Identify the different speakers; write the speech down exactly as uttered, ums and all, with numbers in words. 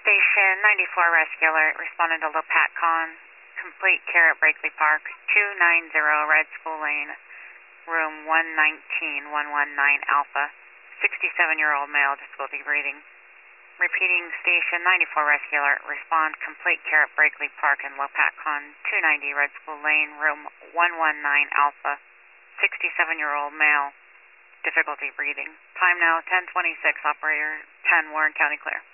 Speaker 1: Station ninety-four Rescue Alert, responded to Lopatcon, complete care at Brakely Park, two ninety Red School Lane, room one nineteen one nineteen Alpha, sixty-seven-year-old male, difficulty breathing. Repeating, Station ninety-four Rescue Alert, respond, complete care at Brakely Park and Lopatcon, two ninety Red School Lane, room one nineteen Alpha, sixty-seven-year-old male, difficulty breathing. Time now ten twenty-six, operator ten, Warren County clear.